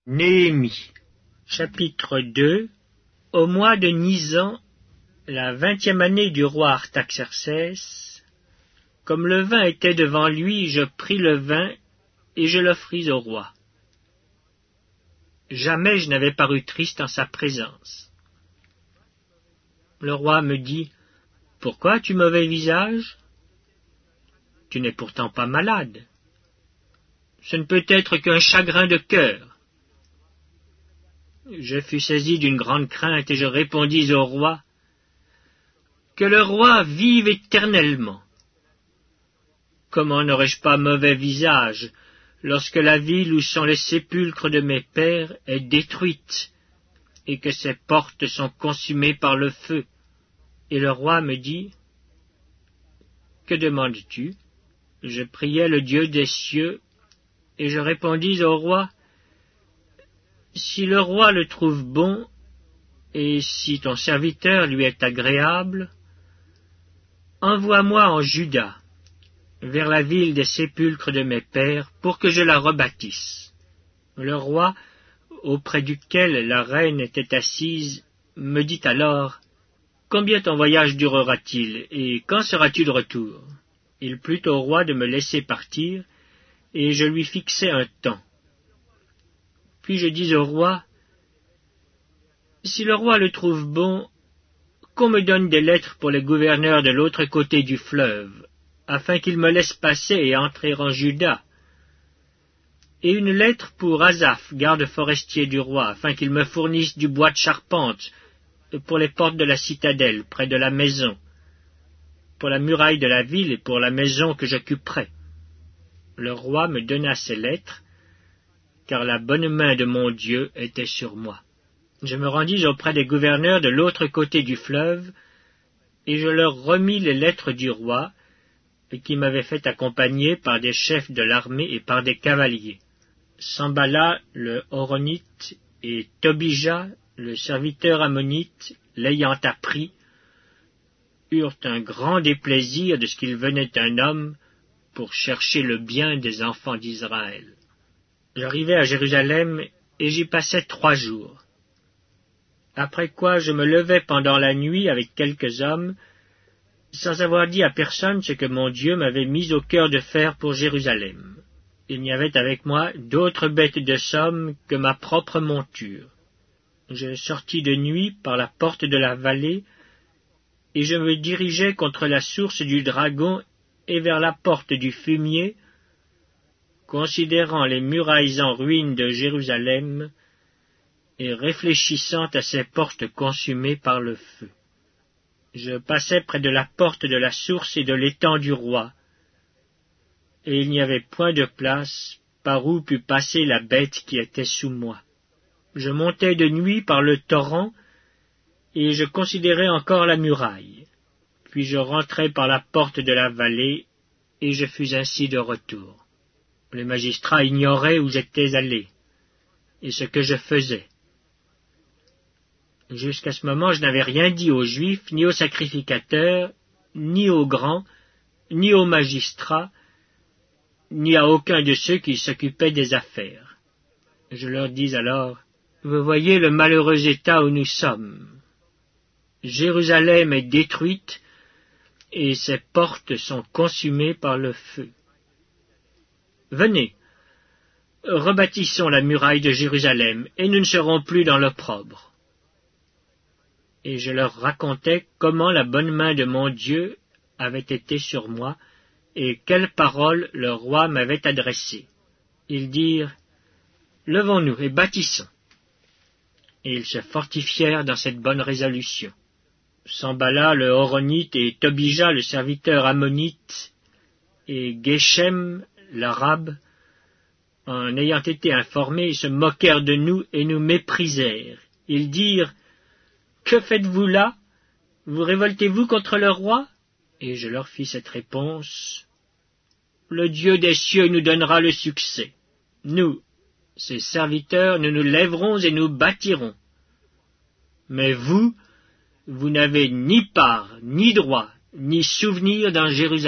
Néhémie, chapitre 2. Au mois de Nisan, la 20e année du roi Artaxercès, comme le vin était devant lui, je pris le vin et je l'offris au roi. Jamais je n'avais paru triste en sa présence. Le roi me dit, « Pourquoi as-tu mauvais visage? Tu n'es pourtant pas malade. Ce ne peut être qu'un chagrin de cœur. » Je fus saisi d'une grande crainte et je répondis au roi, « Que le roi vive éternellement. Comment n'aurais-je pas mauvais visage lorsque la ville où sont les sépulcres de mes pères est détruite et que ses portes sont consumées par le feu? » Et le roi me dit, « Que demandes-tu? » Je priai le Dieu des cieux et je répondis au roi, « Si le roi le trouve bon, et si ton serviteur lui est agréable, envoie-moi en Juda, vers la ville des sépulcres de mes pères, pour que je la rebâtisse. » Le roi, auprès duquel la reine était assise, me dit alors, « Combien ton voyage durera-t-il, et quand seras-tu de retour? » Il plut au roi de me laisser partir, et je lui fixai un temps. Puis je dis au roi, « Si le roi le trouve bon, qu'on me donne des lettres pour les gouverneurs de l'autre côté du fleuve, afin qu'ils me laissent passer et entrer en Juda, et une lettre pour Asaph, garde forestier du roi, afin qu'il me fournisse du bois de charpente pour les portes de la citadelle, près de la maison, pour la muraille de la ville et pour la maison que j'occuperai. » Le roi me donna ces lettres, car la bonne main de mon Dieu était sur moi. Je me rendis auprès des gouverneurs de l'autre côté du fleuve, et je leur remis les lettres du roi, qui m'avaient fait accompagner par des chefs de l'armée et par des cavaliers. Sambala le Horonite et Tobija le serviteur ammonite, l'ayant appris, eurent un grand déplaisir de ce qu'il venait un homme pour chercher le bien des enfants d'Israël. J'arrivai à Jérusalem et j'y passai 3 jours. Après quoi je me levai pendant la nuit avec quelques hommes, sans avoir dit à personne ce que mon Dieu m'avait mis au cœur de faire pour Jérusalem. Il n'y avait avec moi d'autres bêtes de somme que ma propre monture. Je sortis de nuit par la porte de la vallée, et je me dirigeai contre la source du Dragon et vers la porte du Fumier, considérant les murailles en ruine de Jérusalem et réfléchissant à ces portes consumées par le feu. Je passai près de la porte de la source et de l'étang du roi, et il n'y avait point de place par où pût passer la bête qui était sous moi. Je montai de nuit par le torrent, et je considérai encore la muraille. Puis je rentrai par la porte de la vallée, et je fus ainsi de retour. Les magistrats ignoraient où j'étais allé, et ce que je faisais. Jusqu'à ce moment, je n'avais rien dit aux Juifs, ni aux sacrificateurs, ni aux grands, ni aux magistrats, ni à aucun de ceux qui s'occupaient des affaires. Je leur dis alors, « Vous voyez le malheureux état où nous sommes. Jérusalem est détruite, et ses portes sont consumées par le feu. Venez, rebâtissons la muraille de Jérusalem, et nous ne serons plus dans l'opprobre. » Et je leur racontai comment la bonne main de mon Dieu avait été sur moi, et quelles paroles le roi m'avait adressées. Ils dirent, « Levons-nous et bâtissons. » Et ils se fortifièrent dans cette bonne résolution. Sambala le Horonite et Tobija le serviteur ammonite et Geshem l'arabe, en ayant été informés, se moquèrent de nous et nous méprisèrent. Ils dirent, « Que faites-vous là? Vous révoltez-vous contre le roi? » Et je leur fis cette réponse, « Le Dieu des cieux nous donnera le succès. Nous, ses serviteurs, nous nous lèverons et nous bâtirons. Mais vous n'avez ni part, ni droit, ni souvenir dans Jérusalem. »